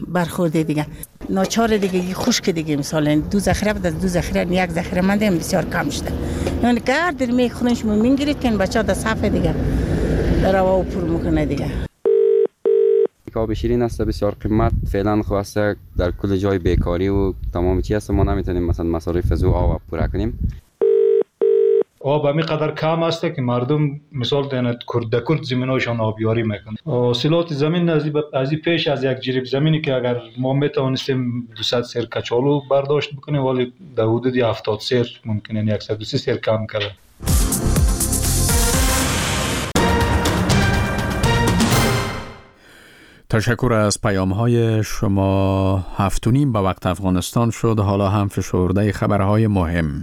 برخورده دیگه. ناچار دیگه خشک دیگه، مثلا دو ذخیره بود، از دو ذخیره یک ذخیره مانده بسیار کم شده. یعنی که در می خودش میگیرید که بچه‌ها در صفحه دیگه در هوا پر میکنه دیگه. آب شیرین است بسیار قیمت، فعلا خواسته در کل جای بیکاری و تمام چیز است، ما نمیتونیم مثلا مصارف از آب پورا کنیم. آب همینقدر کم است که مردم مثال دهند کرد زمیناشان آبیاری میکنند. حاصلات زمین از پیش از یک جریب زمینی که اگر ما میتوانستیم 200 سیر کچالو برداشت بکنیم، ولی در حدود 70 سیر ممکنه 130 سیر کم کرده. تشکر از پیام‌های شما. 7:30 به وقت افغانستان شد. حالا هم فشرده خبرهای مهم.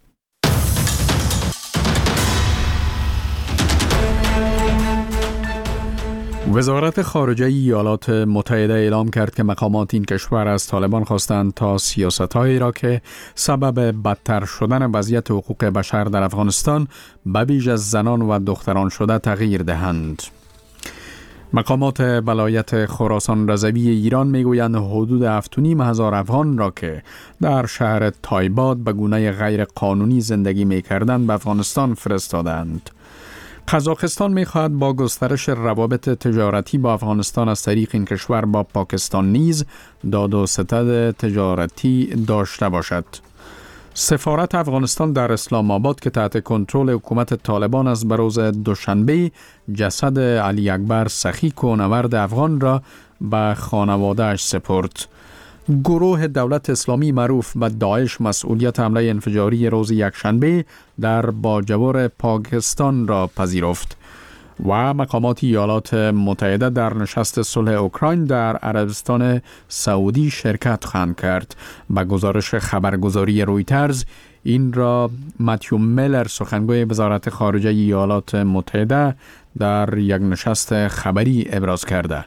وزارت خارجه ایالات متحده اعلام کرد که مقامات این کشور از طالبان خواستند تا سیاست‌هایی را که سبب بدتر شدن وضعیت حقوق بشر در افغانستان به ویژه زنان و دختران شده تغییر دهند. مقامات ولایت خراسان رضوی ایران میگویند حدود 7,500 افغان را که در شهر تایباد به گونه غیر قانونی زندگی می‌کردند به افغانستان فرستادند. قزاقستان می‌خواهد با گسترش روابط تجارتی با افغانستان از طریق این کشور با پاکستان نیز داد و ستد تجارتی داشته باشد. سفارت افغانستان در اسلام آباد که تحت کنترل حکومت طالبان است، به روز دوشنبه جسد علی اکبر سخی کوهنورد افغان را به خانواده‌اش سپرد. گروه دولت اسلامی معروف به داعش مسئولیت حمله انفجاری روز یکشنبه در باجوور پاکستان را پذیرفت و مقامات ایالات متحده در نشست صلح اوکراین در عربستان سعودی شرکت خواهند کرد. به گزارش خبرگزاری رویترز این را متیو میلر سخنگوی وزارت خارجه ایالات متحده در یک نشست خبری ابراز کرده.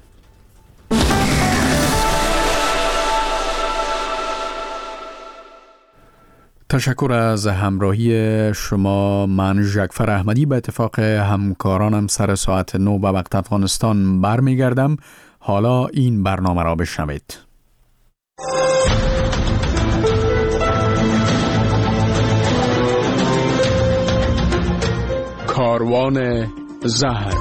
تشکر از همراهی شما. من ژکفر احمدی به اتفاق همکارانم سر ساعت 9 به وقت افغانستان برمیگردم. حالا این برنامه را بشنوید. کاروان زهر.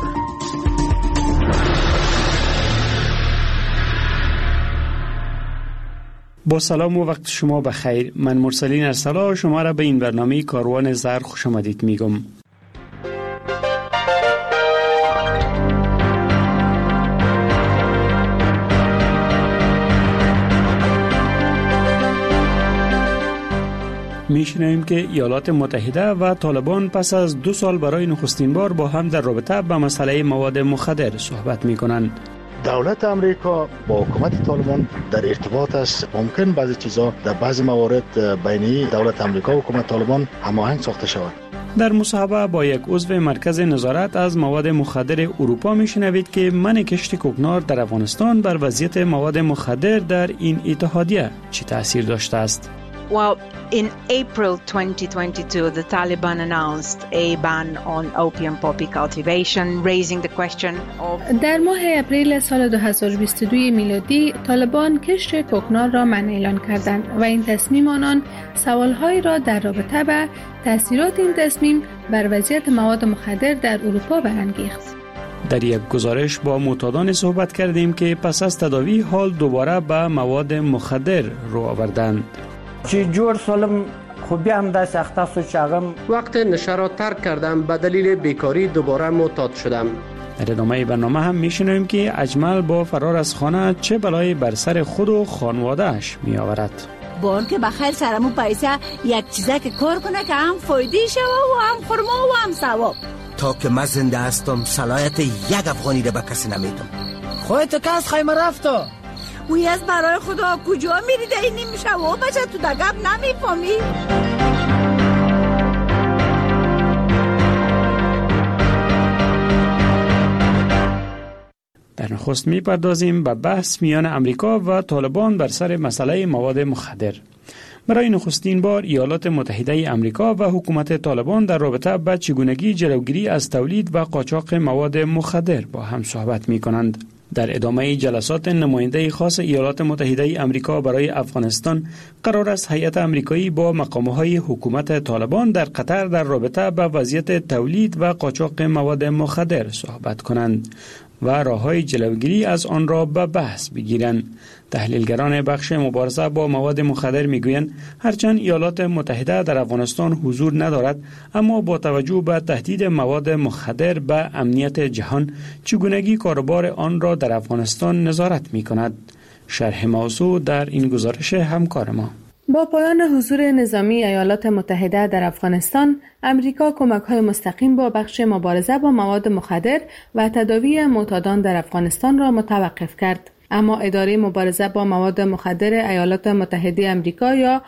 با سلام و وقت شما بخیر. من مرسلین ارسلا شما را به این برنامه کاروان زهر خوش آمدید میگم. میشنویم که ایالات متحده و طالبان پس از 2 سال برای نخستین بار با هم در رابطه به مسئله مواد مخدر صحبت میکنند. دولت امریکا با حکومت طالبان در ارتباط است. ممکن بعضی چیزا در بعضی موارد بین دولت امریکا و حکومت طالبان هماهنگ ساخته شود. در مصاحبه با یک عضو مرکز نظارت از مواد مخدر اروپا میشنوید که منع کشت کوکنار در افغانستان بر وضعیت مواد مخدر در این اتحادیه چه تاثیر داشته است. Well, in April 2022, the Taliban announced a ban on opium poppy cultivation, raising the question of... در ماه اپریل سال 2022 میلادی، طالبان کشت کوکنار را منع اعلان کردند و این تصمیم آنان سوالهایی را در رابطه به تأثیرات این تصمیم بر وضعیت مواد مخدر در اروپا برانگیخت. در یک گزارش با معتادان صحبت کردیم که پس از تداوی حال دوباره به مواد مخدر رو آوردند. چی جور سالم خوبی هم دست اختصاص چاقم وقت نشه را ترک کردم به دلیل بیکاری دوباره معتاد شدم. در ادامه برنامه هم میشنویم که اجمل با فرار از خانه چه بلایی بر سر خود و خانواده‌اش می آورد. بار که بخیر سرمو پیسه یک چیزه که کار کنه که هم فایده شوه و هم خرما و هم ثواب. تا که من زنده هستم صلاحیت یک افغانی را به کسی نمیدم. خودت که از خیمه رفتا وی از برای خدا کجا میری ده این نمیشه و بچه تو دقب نمیفهمی. در نخست میپردازیم به بحث میان امریکا و طالبان بر سر مسئله مواد مخدر. برای نخستین بار ایالات متحده امریکا و حکومت طالبان در رابطه با چگونگی جلوگیری از تولید و قاچاق مواد مخدر با هم صحبت میکنند. در ادامه جلسات نماینده خاص ایالات متحده آمریکا برای افغانستان قرار است هیئت آمریکایی با مقام‌های حکومت طالبان در قطر در رابطه با وضعیت تولید و قاچاق مواد مخدر صحبت کنند و راه‌های جلوگیری از آن را به بحث بگیرند. تحلیلگران بخش مبارزه با مواد مخدر میگویند هرچند ایالات متحده در افغانستان حضور ندارد، اما با توجه به تهدید مواد مخدر به امنیت جهان چگونگی کاروبار آن را در افغانستان نظارت می‌کند. شرح موضوع در این گزارش همکار ما. با پایان حضور نظامی ایالات متحده در افغانستان، امریکا کمک‌های مستقیم با بخش مبارزه با مواد مخدر و تداوی معتادان در افغانستان را متوقف کرد. اما اداره مبارزه با مواد مخدر ایالات متحده آمریکا یا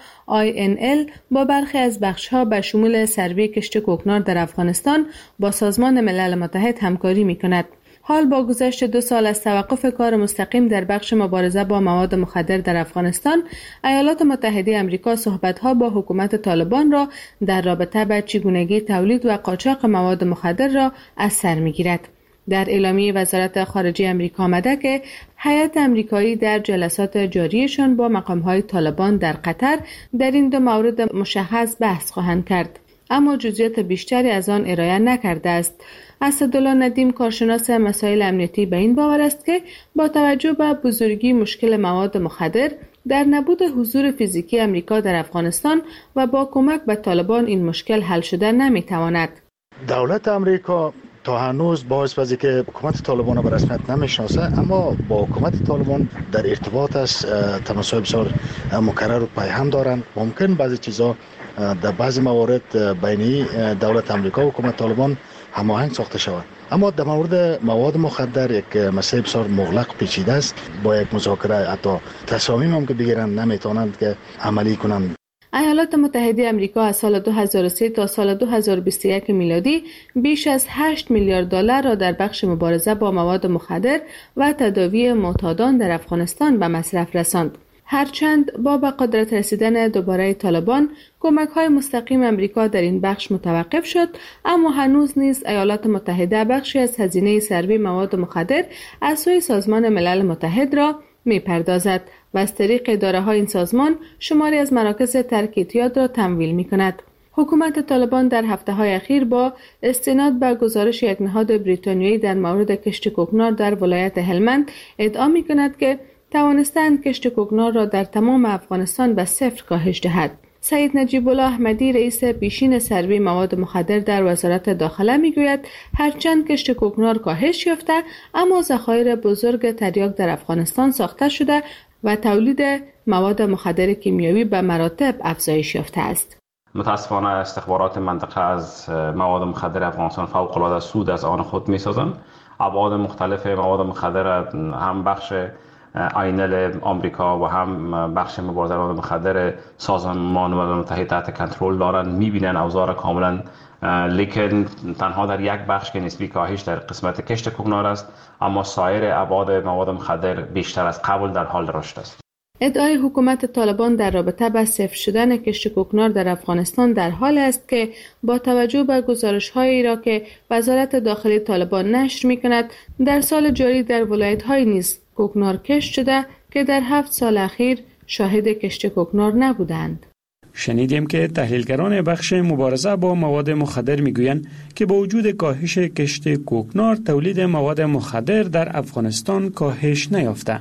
INL با برخی از بخش‌ها به شمول سروی کشت کوکنار در افغانستان با سازمان ملل متحد همکاری می‌کند. حال با گذشت 2 سال از توقف کار مستقیم در بخش مبارزه با مواد مخدر در افغانستان، ایالات متحده آمریکا صحبت‌ها با حکومت طالبان را در رابطه با چگونگی تولید و قاچاق مواد مخدر را از سر می‌گیرد. در اعلامیه وزارت خارجه آمریکا آمده که هیئت آمریکایی در جلسات جاریشان با مقام‌های طالبان در قطر در این 2 مورد مشخص بحث خواهند کرد، اما جزئیات بیشتری از آن ارائه نکرده است. اسدالله ندیم کارشناس مسائل امنیتی به این باور است که با توجه به بزرگی مشکل مواد مخدر در نبود حضور فیزیکی آمریکا در افغانستان و با کمک به طالبان این مشکل حل شده نمیتواند. دولت آمریکا تا هنوز باعث بازی که حکومت طالبان را به رسمیت نمیشناسه، اما با حکومت طالبان در ارتباط است، تماس‌های بسیار مکرر و پیهم دارند. ممکن بعضی چیزا در بعضی موارد بین دولت آمریکا و حکومت طالبان هماهنگ ساخته شود، اما در مورد مواد مخدر یک مسئله بسیار مغلق پیچیده است. با یک مذاکره حتی تصامیم هم که بگیرند نمیتونند که عملی کنند. ایالات متحده آمریکا از سال 2003 تا سال 2021 میلادی بیش از 8 میلیارد دلار را در بخش مبارزه با مواد مخدر و تداوی معتادان در افغانستان به مصرف رساند. هرچند با به قدرت رسیدن دوباره طالبان کمک‌های مستقیم آمریکا در این بخش متوقف شد، اما هنوز نیز ایالات متحده بخشی از هزینه سروی مواد مخدر از سوی سازمان ملل متحد را می‌پردازد و از طریق اداره‌های این سازمان شماری از مراکز ترک اعتیاد را تمویل می‌کند. حکومت طالبان در هفته‌های اخیر با استناد به گزارش یک نهاد بریتانیایی در مورد کشت کوکنار در ولایت هلمند ادعا می‌کند که توانستند کشت کوکنار را در تمام افغانستان به 0 کاهش دهد. سید نجیب الله احمدی رئیس پیشین سروی مواد مخدر در وزارت داخله میگوید هرچند کشت کوکنار کاهش یافته، اما ذخایر بزرگ تریاک در افغانستان ساخته شده و تولید مواد مخدر کیمیایی به مراتب افزایش یافته است. متاسفانه استخبارات منطقه از مواد مخدر افغانستان فوق‌العاده سود از آن خود می‌سازند. ابعاد مختلف مواد مخدر هم بخش آینل آمریکا و هم بخش مبارزه با مخدر سازمان ملل متحد تحت کنترل دارند، می‌بینن اوضاع کاملا، لیکن تنها در یک بخش که نسبی کاهش در قسمت کشت کوکنار است، اما سایر ابعاد مواد مخدر بیشتر از قبل در حال رشد است. ادعای حکومت طالبان در رابطه با صفر شدن کشت کوکنار در افغانستان در حال است که با توجه به گزارش‌هایی را که وزارت داخلی طالبان نشر می‌کند، در سال جاری در ولایت‌های نیز کوکنار کشت شده که در 7 سال اخیر شاهد کشت کوکنار نبودند. شنیدیم که تحلیلگران بخش مبارزه با مواد مخدر میگویند که با وجود کاهش کشت کوکنار، تولید مواد مخدر در افغانستان کاهش نیافته.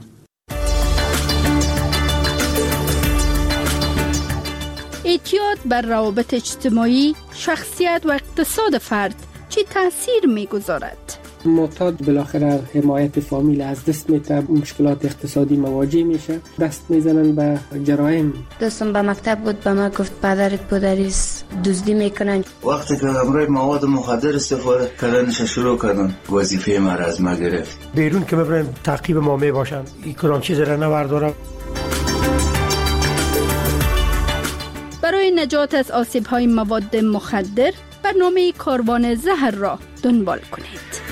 اعتیاد بر روابط اجتماعی، شخصیت و اقتصاد فرد چه تأثیر می‌گذارد؟ معتاد بالاخره حمایت فامیل از دست میده، مشکلات اقتصادی مواجه میشه، دست میزنن به جرایم. دوستم به مکتب بود، به ما گفت پدرت پدریس دزدی میکنن. وقتی که همراه مواد مخدر استفاده کردنش شروع کردن، وظیفه ما را از ما گرفت. بیرون که ببرن تعقیب ما میباشن، این کدام چیز را نوردارم. برای نجات از آسیب‌های مواد مخدر برنامه کاروان زهر را دنبال کنید.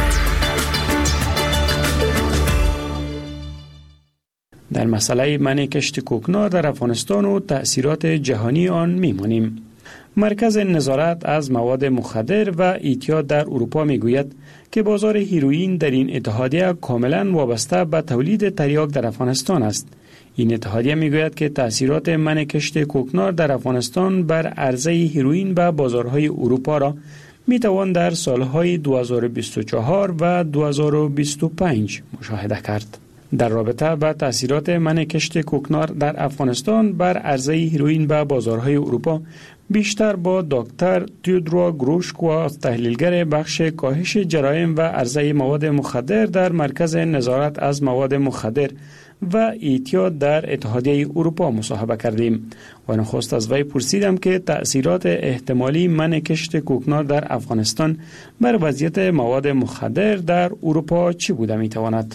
در مسئله منع کشت کوکنار در افغانستان و تأثیرات جهانی آن میمانیم. مرکز نظارت از مواد مخدر و اعتیاد در اروپا میگوید که بازار هیروئین در این اتحادیه کاملا وابسته به تولید تریاک در افغانستان است. این اتحادیه میگوید که تأثیرات منع کشت کوکنار در افغانستان بر عرضه هیروئین به بازارهای اروپا را میتوان در سالهای 2024 و 2025 مشاهده کرد. در رابطه با تأثیرات منع کشت کوکنار در افغانستان بر عرضه هیروئین به بازارهای اروپا بیشتر با دکتر تیودرو گروشکو، تحلیلگر بخش کاهش جرایم و عرضه مواد مخدر در مرکز نظارت از مواد مخدر و اعتیاد در اتحادیه اروپا مصاحبه کردیم و نخست از وی پرسیدم که تأثیرات احتمالی منع کشت کوکنار در افغانستان بر وضعیت مواد مخدر در اروپا چی بوده میتواند؟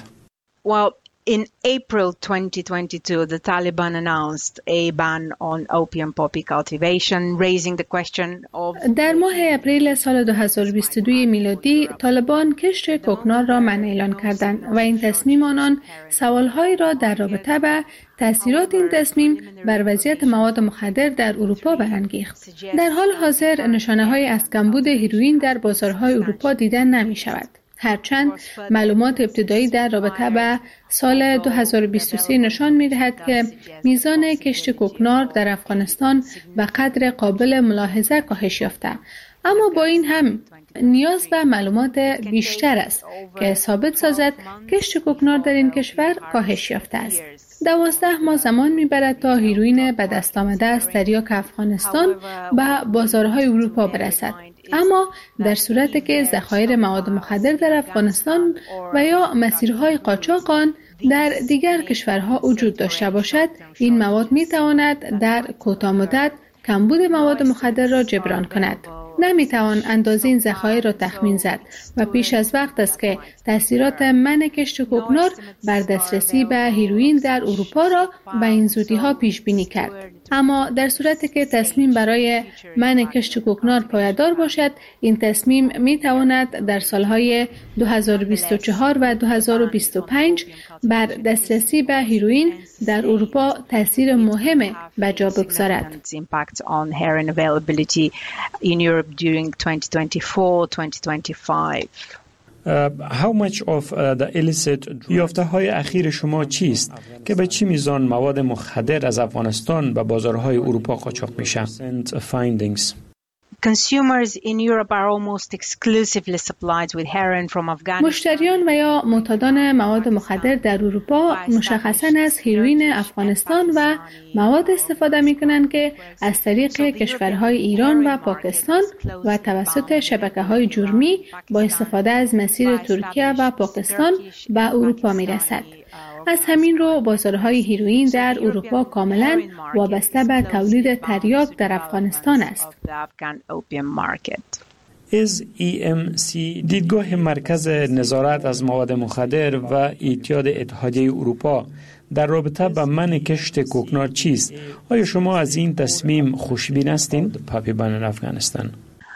In April 2022, the Taliban announced a ban on opium poppy cultivation, raising the question of... در ماه اپریل سال 2022 میلادی، طالبان کشت کوکنار را منع اعلان کردند و این تصمیم آنان سوالهایی را در رابطه با تأثیرات این تصمیم بر وضعیت مواد مخدر در اروپا برانگیخت. در حال حاضر نشانه‌هایی از کمبود هیروئین در بازارهای اروپا دیدن نمی شود. هرچند معلومات ابتدایی در رابطه با سال 2023 نشان می‌دهد که میزان کشت کوکنار در افغانستان به قدر قابل ملاحظه کاهش یافته، اما با این هم نیاز به معلومات بیشتر است که ثابت سازد کشت کوکنار در این کشور کاهش یافته است. 12 ماه زمان می‌برد تا هیروئین به دست آمده از تریاک افغانستان به بازارهای اروپا برسد. اما در صورتی که ذخایر مواد مخدر در افغانستان و یا مسیرهای قاچاق آن در دیگر کشورها وجود داشته باشد، این مواد می‌تواند در کوتاه مدت کمبود مواد مخدر را جبران کند. نمیتوان اندازه این ذخایر را تخمین زد و پیش از وقت است که تأثیرات منع کشت کوکنار بر دسترسی به هیروئین در اروپا را به این زودی ها پیش بینی کرد. اما در صورتی که تصمیم برای منع کشت کوکنار پایدار باشد، این تصمیم می تواند در سالهای 2024 و 2025 بر دسترسی به هیروئین در اروپا تأثیر مهم به جا بگذارد. During 2024-2025. How much of the illicit یافته‌های اخیر شما چیست که به چه میزان مواد مخدر از افغانستان به بازارهای اروپا قاچاق میشه؟ Findings. Consumers in Europe are almost exclusively supplied with heroin from Afghanistan. مشتریان و یا معتادان مواد مخدر در اروپا مشخصاً از هیروئین افغانستان و مواد استفاده می‌کنند که از طریق کشورهای ایران و پاکستان و توسط شبکه‌های جرمی با استفاده از مسیر ترکیه و پاکستان به اروپا می‌رسد. از همین رو بازارهای هیروئین در اروپا کاملا وابسته به تولید تریاک در افغانستان است. EMC دیدگاه مرکز نظارت از مواد مخدر و اعتیاد اتحادیه اروپا در رابطه با منع کشت کوکنار چیست؟ آیا شما از این تصمیم خوشبین هستید؟ پاپی بان افغانستان.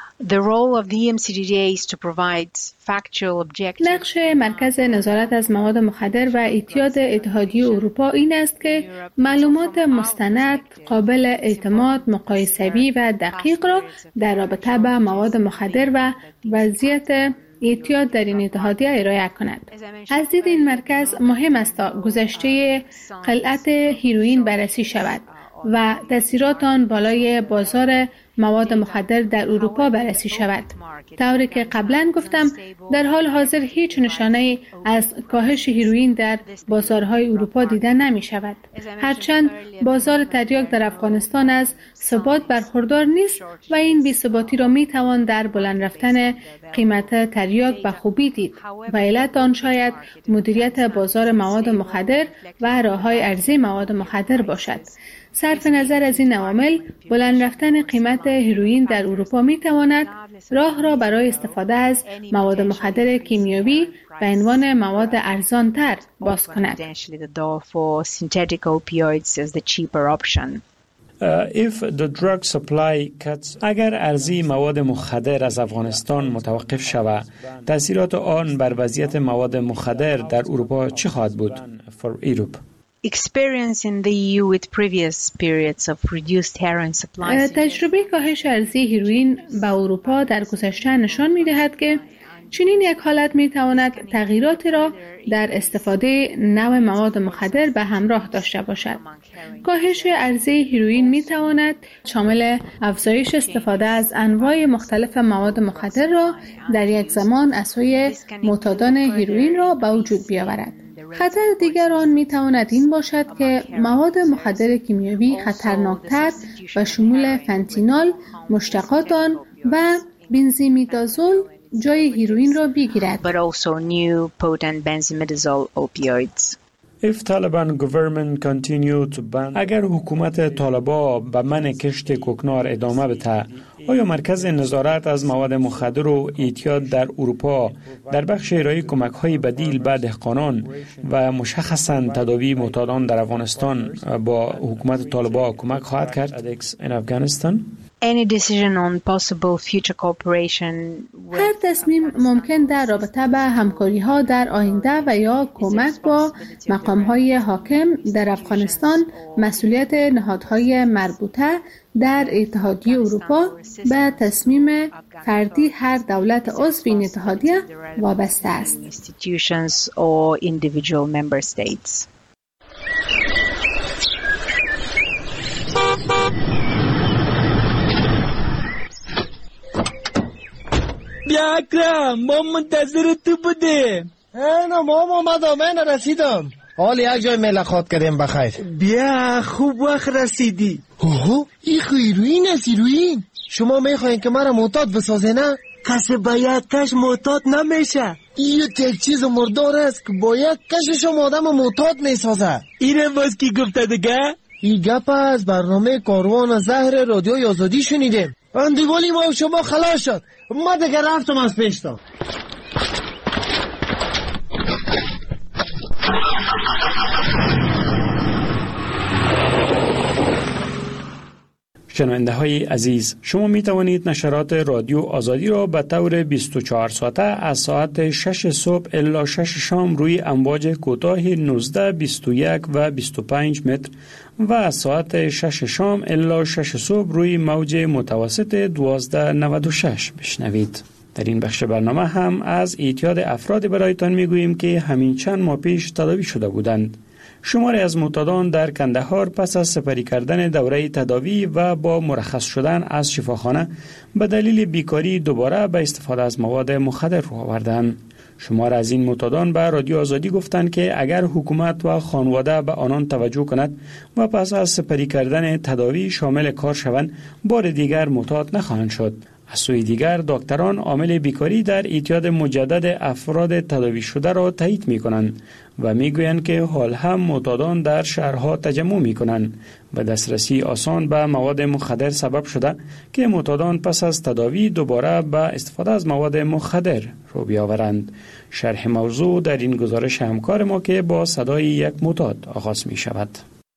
نقش مرکز نظارت از مواد مخدر و اعتیاد اتحادیه اروپا این است که معلومات مستند، قابل اعتماد، مقایسوی و دقیق را در رابطه با مواد مخدر و وضعیت اعتیاد در این اتحادیه ارائه کند. از دید این مرکز مهم است تا گذشته خلعت هیروئین بررسی شود و تأثیرات آن بالای بازار مواد مخدر در اروپا بررسی شود. طوری که قبلا گفتم، در حال حاضر هیچ نشانه از کاهش هیروئین در بازارهای اروپا دیده نمی شود. هرچند بازار تریاک در افغانستان از ثبات برخوردار نیست و این بی‌ثباتی را می توان در بلند رفتن قیمت تریاک به خوبی دید و علت آن شاید مدیریت بازار مواد مخدر و راه‌های ارزی مواد مخدر باشد. صرف نظر از این عوامل، بلند رفتن قیمت هیروئین در اروپا می تواند راه را برای استفاده از مواد مخدر کیمیایی به عنوان مواد ارزان‌تر باز کند. If the drug supply cuts, اگر عرضه مواد مخدر از افغانستان متوقف شود، تأثیرات آن بر وضعیت مواد مخدر در اروپا چه خواهد بود؟ For Europe. experience in the EU with previous periods of reduced heroin supply. تجربه کاهش عرضه هیروئین به اروپا در گذشته نشان می‌دهد که چنین یک حالت می‌تواند تغییراتی را در استفاده نوع مواد مخدر به همراه داشته باشد. کاهش عرضه هیروئین می‌تواند شامل افزایش استفاده از انواع مختلف مواد مخدر را در یک زمان از سوی معتادان هیروئین را به وجود بیاورد. خطر دیگر آن می‌تواند این باشد که مواد مخدر کیمیایی خطرناکتر و شمول فنتانیل، مشتقات آن و بنزیمیدازول جای هیروئین را بگیرد. But also new potent benzimidazole opioids. If Taliban government continue to ban اگر حکومت طالبان به من کشت کوکنار ادامه بده، آیا مرکز نظارت از مواد مخدر و اعتیاد در اروپا در بخش ارائه کمک‌های بدیل به دهقانان و مشخصاً تداوی معتادان در افغانستان با حکومت طالبان کمک خواهد کرد؟ in Afghanistan Any decision on possible future cooperation هر تصمیم ممکن در رابطه به همکاری‌ها در آینده و یا کمک با مقام‌های حاکم در افغانستان مسئولیت نهادهای مربوطه در اتحادیه اروپا به تصمیم فردی هر دولت عضو این اتحادیه وابسته است. institutions or individual member states. بیا اکرم ما منتظر تو بودیم. نه ما من رسیدم. حال یک جای ملاقات کردیم بخیر. بیا خوب وقت رسیدی. اوه این هیروئین است هیروئین. شما میخواین که مرا معتاد بسازه نه؟ کسی با یک کش معتاد نمیشه. این یک چیز مردار است که با یک کش شما آدم معتاد میسازه. اینم باز کی گفته دیگه؟ این گپ از برنامه کاروان زهر رادیوی آزادی شنیدیم. اندیوالی ما شما خلاص شد. ما دیگه رفتم از پیشتا. شنونده های عزیز، شما می توانید نشرات رادیو آزادی را به طور 24 ساعته از ساعت 6 صبح الی 6 شام روی امواج کوتاه 19، 21 و 25 متر و از ساعت 6 شام الی 6 صبح روی موج متوسط 1296 بشنوید. در این بخش برنامه هم از اعتیاد افراد برایتان می گوییم که همین چند ماه پیش تداوی شده بودند. شماری از معتادان در کندهار پس از سپری کردن دوره تداوی و با مرخص شدن از شفاخانه به دلیل بیکاری دوباره به استفاده از مواد مخدر رو آوردند. شماری از این معتادان به رادیو آزادی گفتند که اگر حکومت و خانواده به آنان توجه کند و پس از سپری کردن تداوی شامل کار شوند، بار دیگر معتاد نخواهند شد. از سوی دیگر دکتران عامل بیکاری در اعتیاد مجدد افراد تداوی شده را تایید می کنند و می گویند که حال هم معتادان در شهرها تجمع می کنند و دسترسی آسان به مواد مخدر سبب شده که معتادان پس از تداوی دوباره به استفاده از مواد مخدر رو بیاورند. شرح موضوع در این گزارش همکار ما که با صدای یک معتاد آغاز می شود.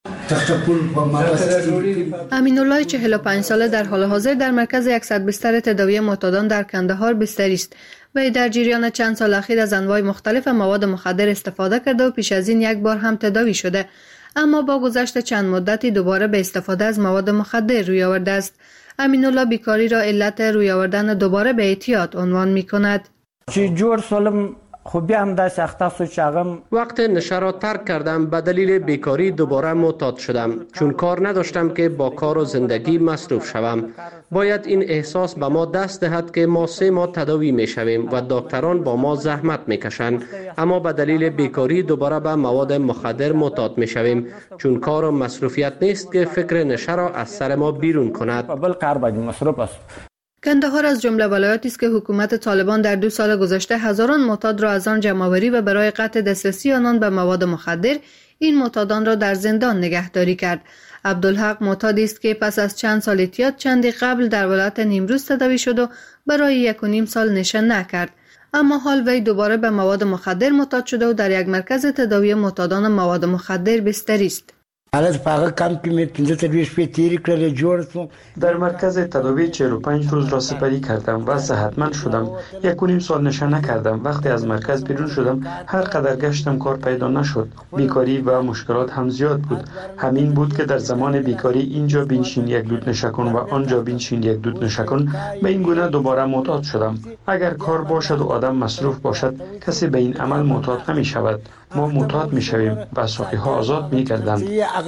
امین‌الله 45 ساله در حال حاضر در مرکز 100 بستر تداوی معتادان در کندهار بستری است و در جریان چند سال اخیر از انواع مختلف مواد مخدر استفاده کرده و پیش از این یک بار هم تداوی شده، اما با گذشت چند مدتی دوباره به استفاده از مواد مخدر روی آورده است. امین‌الله بیکاری را علت روی آوردن دوباره به اعتیاد عنوان می‌کند. چی جور سالم خوبی هم دست اختصاص چاقم وقت نشه را ترک کردم به دلیل بیکاری دوباره معتاد شدم چون کار نداشتم که با کار و زندگی مصروف شوم. باید این احساس به ما دست دهد که ما 3 ماه تداوی می شویم و دکتران با ما زحمت می کشند، اما به دلیل بیکاری دوباره به مواد مخدر معتاد می شویم چون کار و مصروفیت نیست که فکر نشه را از سر ما بیرون کند. کندهار از جمله ولایاتی است که حکومت طالبان در 2 سال گذشته هزاران معتاد را از آن جمع‌آوری و برای قطع دسترسی آنان به مواد مخدر این معتادان را در زندان نگهداری کرد. عبدالحق معتادی است که پس از چند سال اعتیاد چندی قبل در ولایت نیمروز تداوی شد و برای 1.5 سال نشه نکرد، اما حال وی دوباره به مواد مخدر معتاد شده و در یک مرکز تداوی معتادان مواد مخدر بستری است. حالا فقط کم که 15 تا 20 تیری کرده جورتون. در مرکز تداوی 45 روز را سپری کردم و صحتمند شدم. 1.5 سال نشه نکردم. وقتی از مرکز بیرون شدم هر قدر گشتم کار پیدا نشد. بیکاری و مشکلات هم زیاد بود. همین بود که در زمان بیکاری اینجا بنشین یک دود نشه کن و آنجا بنشین یک دود نشه کن. به این گونه دوباره معتاد شدم. اگر کار باشد و آدم مصروف باشد کسی به این عمل معتاد نمی شود. ما معتاد می شویم و ساقی ها آزاد می گردند.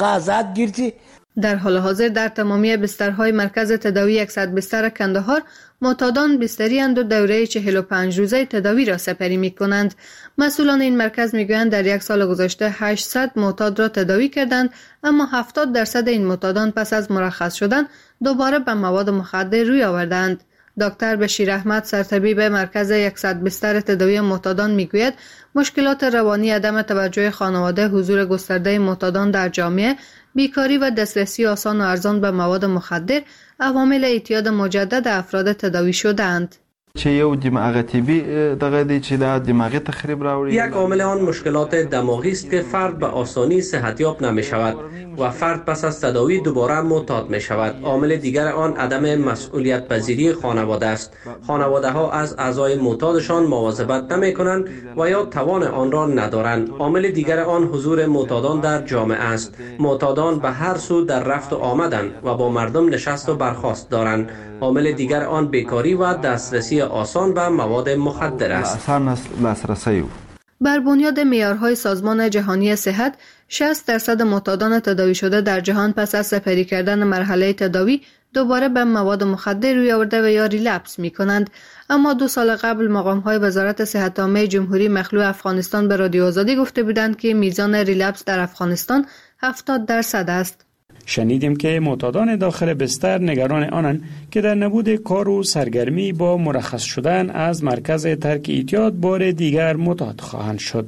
در حال حاضر در تمامی بسترهای مرکز تداوی 100 بستر کندهار معتادان بستری اند و دوره 45 روزه تداوی را سپری می کنند. مسئولان این مرکز می گویند در یک سال گذشته 800 معتاد را تداوی کردند، اما 70% این معتادان پس از مرخص شدن دوباره به مواد مخدر روی آوردند. دکتر بشیر احمد سرطبیب مرکز 100 بستر تداوی معتادان میگوید مشکلات روانی، عدم توجه خانواده، حضور گسترده معتادان در جامعه، بیکاری و دسترسی آسان و ارزان به مواد مخدر عوامل اعتیاد مجدد افراد تداوی شدند. چه یو دماغ طبی دغه دی چې دا دماغی تخریب راوړي. یک عامل آن مشکلات دماغی است که فرد به آسانی صحتیاب نمی شود و فرد پس از تداوی دوباره معتاد می شود. عامل دیگر آن عدم مسئولیت پذیری خانواده است. خانواده ها از اعضای معتادشان مواظبت نمی کنند و یا توان آن را ندارند. عامل دیگر آن حضور معتادان در جامعه است. معتادان به هر سو در رفت و آمدند و با مردم نشست و برخاست دارند. عامل دیگر آن بیکاری و دسترسی آسان به مواد مخدر است. بر بنیاد معیارهای سازمان جهانی صحت 60% معتادان تداوی شده در جهان پس از سپری کردن مرحله تداوی دوباره به مواد مخدر روی آورده و یا ریلپس می کنند. اما 2 سال قبل مقام‌های وزارت صحت عامه جمهوری مخلوع افغانستان به رادیو آزادی گفته بودند که میزان ریلپس در افغانستان 70% است. شنیدیم که معتادان داخل بستر نگران آنند که در نبود کار و سرگرمی با مرخص شدن از مرکز ترک اعتیاد بار دیگر معتاد خواهند شد.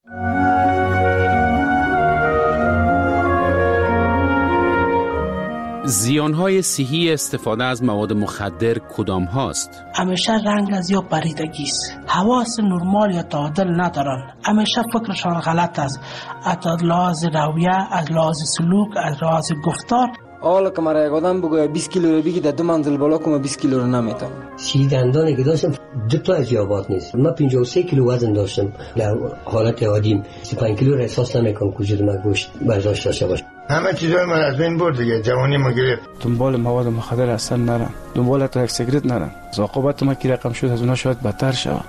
زیانهای صحی استفاده از مواد مخدر کدام هاست؟ همیشه رنگ از یا پریدگی است. حواس نرمال یا تعادل ندارن. همیشه فکرشان غلط است. از لحاظ رویه، از لحاظ سلوک، از لحاظ گفتار. حالا که مرا یک آدم بگوید 20 کیلو رو بگی در 2 منزل بالا کنم 20 کیلو رو نمیتونم. دندانی که داشتم 2 تا از یابات نیست. من 53 کیلو وزن داشتم. در حالت عادی 35 کیلو را احساس نمیکنم که وجود من گوشت برداشت داشته باشه. همه چیزای من از بین برد دیگه. جوانی ما گرفت. دنبال مواد مخدر اصلا نرم. دنبال تا یک سیگرت نرم. عاقبت ما که رقم شد از اونها شاید بدتر شود.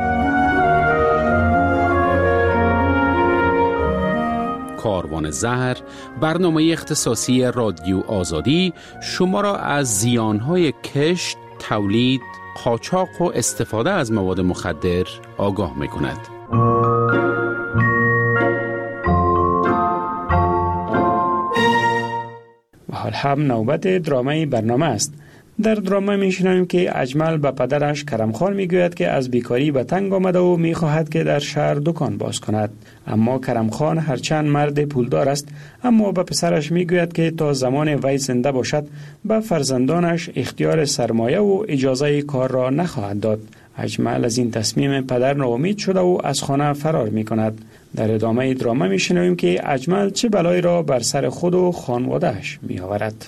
کاروان زهر، برنامه اختصاصی رادیو آزادی شما را از زیانهای کشت، تولید، قاچاق و استفاده از مواد مخدر آگاه می‌کند. و حال هم نوبت درامه برنامه است. در درامه میشنویم که اجمل به پدرش کرمخان میگوید که از بیکاری به تنگ آمده و میخواهد که در شهر دکان باز کند. اما کرمخان هرچند مرد پولدار است، اما به پسرش میگوید که تا زمان وی زنده باشد به فرزندانش اختیار سرمایه و اجازه کار را نخواهد داد. اجمل از این تصمیم پدر ناامید شده و از خانه فرار میکند. در ادامه درامه میشنویم که اجمل چه بلایی را بر سر خود و خانواده‌اش میآورد.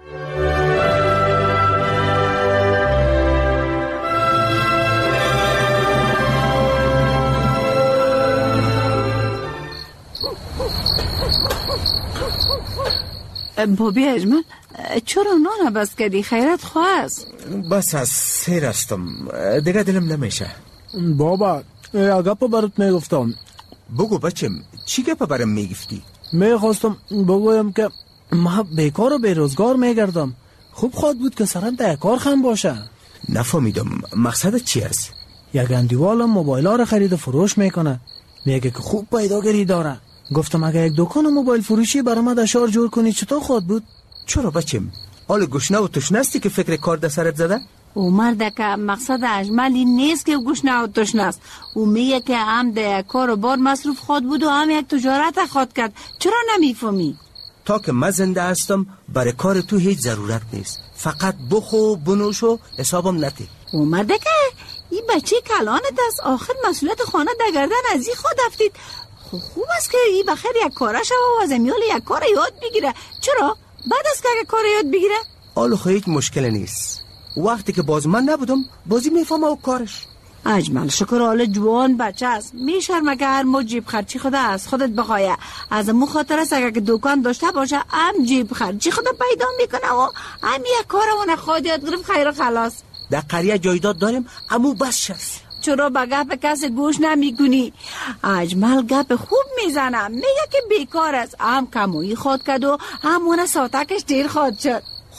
بابی اجمل چرا نان بس کردی؟ خیرت خواه است. بس از سیر هستم دیگه دلم نمیشه. بابا یه گپ برات میگفتم. بگو بچم چی گپ برام میگفتی؟ میخواستم بگویم که ما بیکار و بیروزگار میگردم. خوب خواهد بود که سرم در کار خم باشه. نفهمیدم مقصدت چی است؟ یک اندیوالم موبایل ها رو خرید و فروش میکنه. میگه که خوب پیداگری داره. گفتم اگه یک دکان موبایل فروشی برام در شهر جور کنی چطور خواهد بود؟ چرا بچم؟ حال گشنه و تشنه هستی که فکر کار در سرت زده؟ او مرده که مقصد اجملی نیست که گشنه و تشنه است. او میگه که هم در کار و بار مصروف خود بود و هم یک تجارت خود کرد. چرا نمیفهمی؟ تا که من زنده هستم برای کار تو هیچ ضرورت نیست. فقط بخو بنوش و حسابم نتی. او مرده که این بچه کلانت است. آخر مسئولیت خانه در گردن از این خود افتید. خوب است که این بخیر یک کارش و از امیال یک کار یاد بگیره. چرا؟ بعد از که اگه کار یاد بگیره آلو خیلی مشکل نیست. وقتی که باز من نبودم بازی میفهمه و کارش. اجمل شکر حال جوان بچه است. میشرمه که هر مو جیب خرچی خود از خودت بخواه. از امو خاطر است اگر که دکان داشته باشه هم جیب خرچی خود پیدا میکنه و هم یک کارمون خود یاد گرفت خیر و خلاص. در قریه جایداد داریم امو بس شست. چرا به گپ کسی گوش نمیکنی؟ اجمل گپ خوب میزنه. میگه که بیکار است. هم کمویی خود کرد و همونه ساتکش دیر خود شد.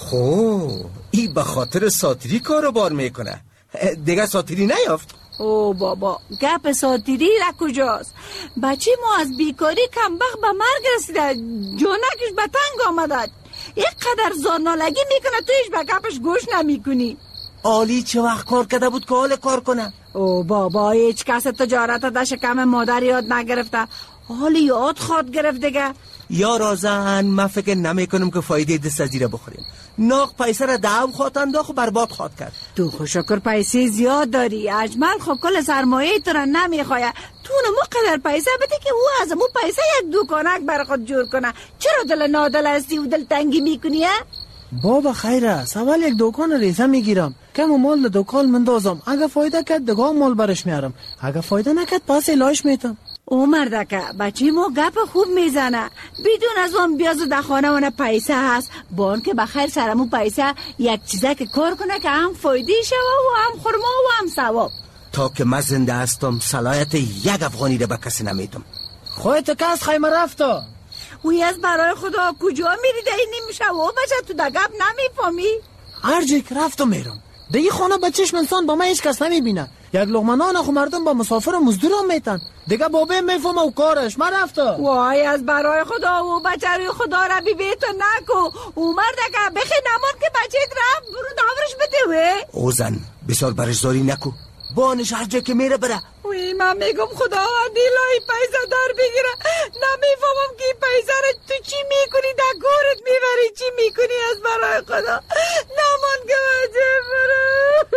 ای به خاطر ساتیری کاروبار میکنه. دیگه ساتیری نیافت. او بابا گپ ساتیری را کجاست؟ بچه ما از بیکاری کمبخت به مرگ رسیده. جانکش به تنگ آمده. یک قدر زارنالگی میکنه تویش به گپش گوش نمیکنی. آلی چه وقت کار کرده بود که حال کار کنه؟ او بابا هیچ کس تجارت در شکم مادر یاد نگرفته. حالی یاد خواد گرفت دیگه. یا رازن من فکر نمیکنم که فایده دست از زیره بخوریم. ناق پیسه را دعو خواد انداخت و برباد خواد کرد. تو خوشکر پیسه زیاد داری. اجمل خب کل سرمایه تو را نمیخواه. تو نمو قدر پیسه بده که او از امو پیسه یک دکانک بر خود جور کنه. چرا دل نادل هستی و دل تنگی میکنی؟ بابا خیر است. اول یک دکان ریزه میگیرم. کم مال دکان مندازم. اگه فایده کرد دگاه مال برش میارم. اگه فایده نکرد پس الهش میتم. او مردکه بچه ما گپ خوب میزنه. بدون از اون بیاز در خانه اونه پیسه هست. بان که بخیر سرمو پیسه یک چیزه که کار کنه که هم فایده شوه و هم خورما و هم ثواب. تا که من زنده هستم صلاحیت یک افغانی رو به کسی نمیدم. خودت که از خیمه رفتا؟ اوی از برای خدا کجا میری ده این نمیشه و بچه تو در گپ نمیفهمی؟ هر جایی که رفتم میرم. دیگه خانه به چشم انسان با من هیچ کس نمیبینه. یک لقمه نان خو مردم با مسافر و مزدور هم میتن. دیگه بابه میفهمه و کارش. من رفتا. وای از برای خدا و بچه روی خدا را بیتو نکو. او مرده که بخی نمان که بچه رفت برو داورش بده. او زن بسیار برش زاری نکو. بانش هر جا که میره بره. وی من میگم خدا دیلای پیسه در بگیره. نمیفهمم که پیسه را تو چی میکنی در گورت میبری چی میکنی از برای خدا. نمان که بچه برو.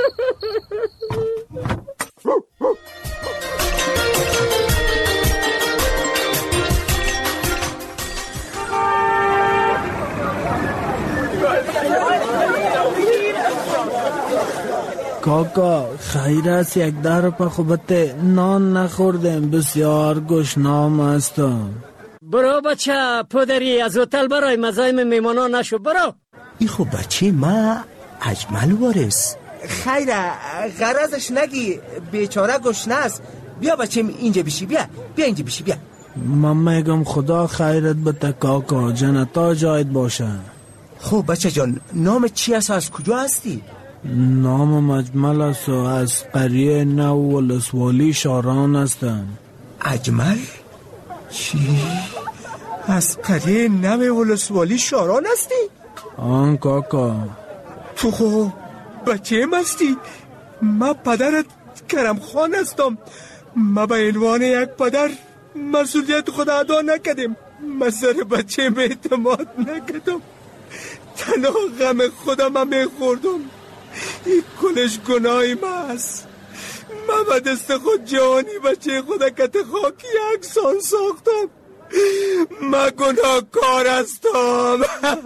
کاکا خیر است یک در پا خوبته نان نخوردم بسیار گشنام هستم. برو بچه پدری از هتل برای مزایم میمانان نشو برو. ای خب بچه ما اجمل وارث. خیره غرضش نگی بیچاره گشنه است. بیا بچه اینجا بشی بیا اینجا بشی بیا. من میگم خدا خیرت بده کاکا جنتا جایت باشه. خب بچه جان نام چی است از کجا هستی؟ نام اجمل است و از قریه نو ولسوالی شاران هستم. اجمل؟ چی؟ از قریه نو ولسوالی شاران هستی؟ آن کاکا. تو خب بچه هستی؟ من پدرت کرم خان هستم. من به عنوان یک پدر مسئولیت خود ادا نکردم. من سر بچه به اعتماد نکردم. تنها غم خودم هم میخوردم. این کلش گناهی من است. من به دست خود جوانی بچه خود کت خاکی یکسان ساختم. من گناهکار هستم.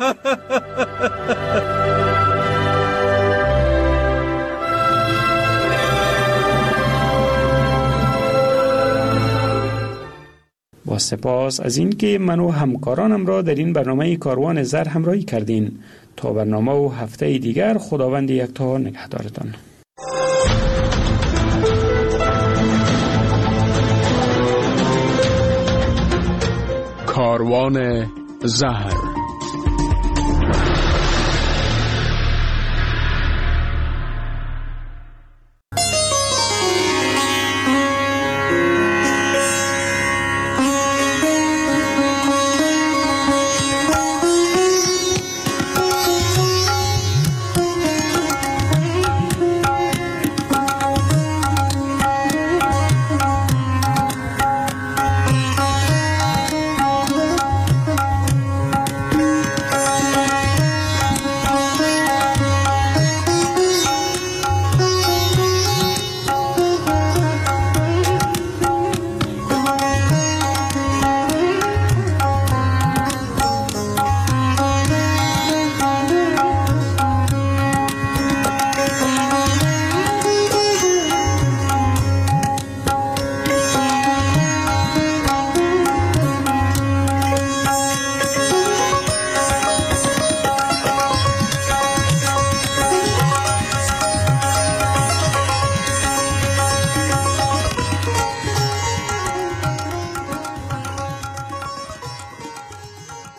با سپاس از اینکه من و همکارانم را در این برنامه کاروان زر همراهی کردین. تا برنامه و هفته دیگر خداوند یکتا نگهدارتان. کاروان زهر